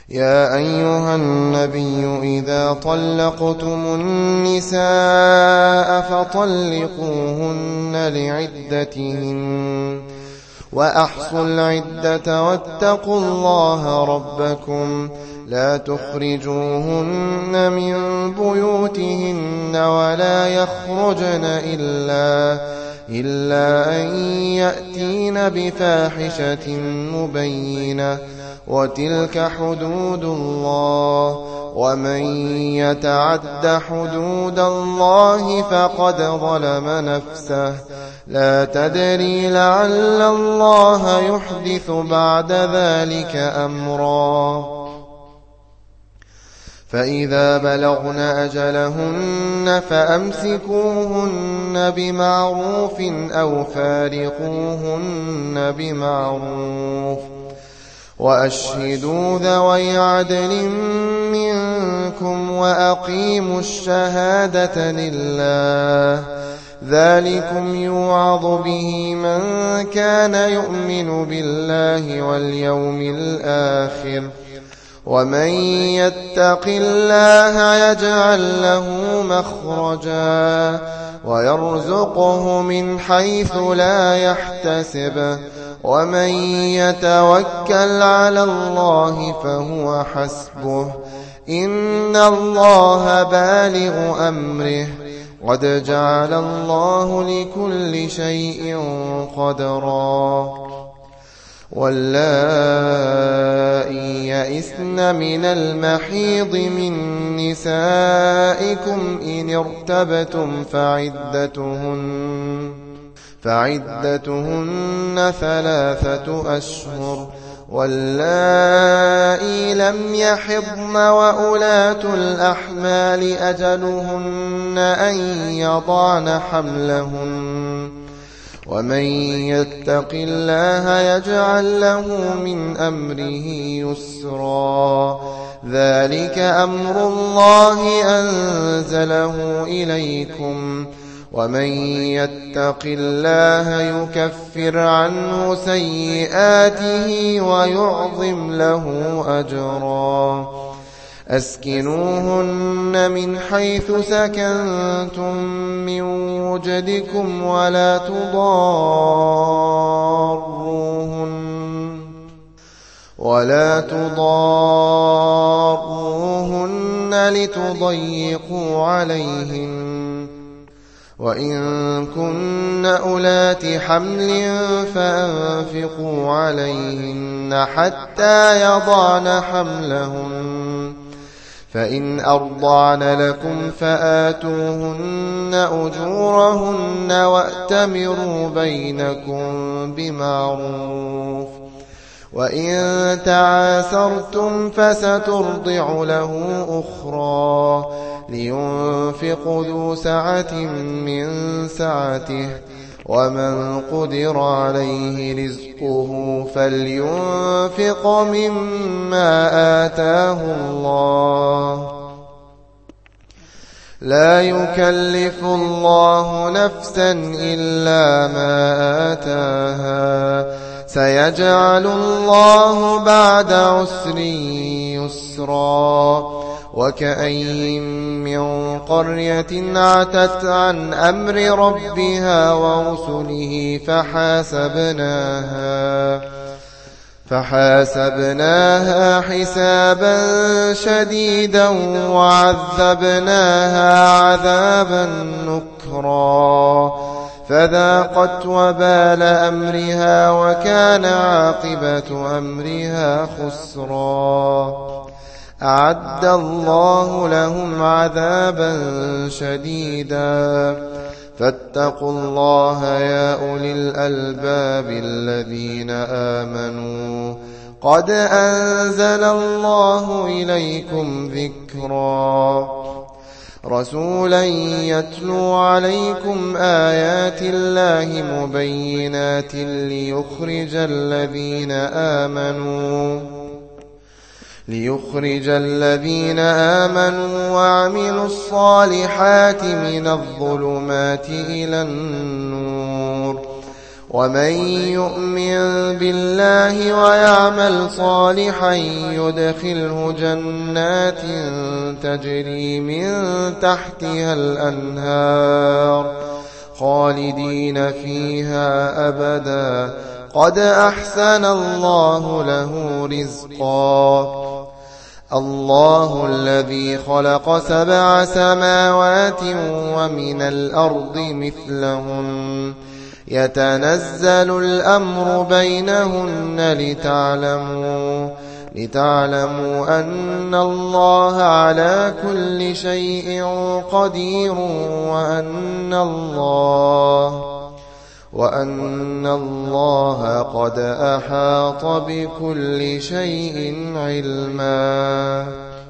يا أيها النبي إذا طلقتم النساء فطلقوهن لعدتهن وأحصوا العدة واتقوا الله ربكم لا تخرجوهن من بيوتهن ولا يخرجن إلا أن يأتين بفاحشة مبينة وتلك حدود الله ومن يتعد حدود الله فقد ظلم نفسه لا تدري لعل الله يحدث بعد ذلك أمرا فإذا بلغن أجلهن فأمسكوهن بمعروف أو فارقوهن بمعروف وأشهدوا ذوي عدل منكم وأقيموا الشهادة لله ذلكم يوعظ به من كان يؤمن بالله واليوم الآخر ومن يتق الله يجعل له مخرجا ويرزقه من حيث لا يحتسب ومن يتوكل على الله فهو حسبه إن الله بالغ أمره قد جعل الله لكل شيء قدرا واللائي يئسن من المحيض من نسائكم إن ارتبتم فعدتهن 3 أشهر واللائي لم يحضن وأولاة الأحمال أجلهن أن يضعن حملهن ومن يتق الله يجعل له من أمره يسرا ذلك أمر الله أنزله إليكم ومن يتق الله يكفر عنه سيئاته ويعظم له أجرا أسكنوهن من حيث سكنتم من وجدكم ولا تضاروهن لتضيقوا عليهن وإن كن أولات حمل فأنفقوا عليهن حتى يضعن حملهن فإن أرضعن لكم فآتوهن أجورهن وأتمروا بينكم بمعروف وإن تعاسرتم فسترضع له أخرى لينفق ذو سعة من سعته ومن قدر عليه رزقه فلينفق مما آتاه الله لا يكلف الله نفسا إلا ما آتاها سيجعل الله بعد عسر يسرا وكأين من قرية عتت عن أمر ربها ورسله فحاسبناها حسابا شديدا وعذبناها عذابا نكرا فذاقت وبال أمرها وكان عاقبة أمرها خسرا أعد الله لهم عذابا شديدا فاتقوا الله يا أولي الألباب الذين آمنوا قد أنزل الله إليكم ذكرا رسولا يتلو عليكم آيات الله مبينات ليخرج الذين آمنوا وعملوا الصالحات من الظلمات إلى النور ومن يؤمن بالله ويعمل صالحا يدخله جنات تجري من تحتها الأنهار خالدين فيها أبدا قد أحسن الله له رزقا الله الذي خلق 7 سماوات ومن الأرض مثلهن يتنزل الأمر بينهن لتعلموا أن الله على كل شيء قدير وأن الله قد أحاط بكل شيء علما.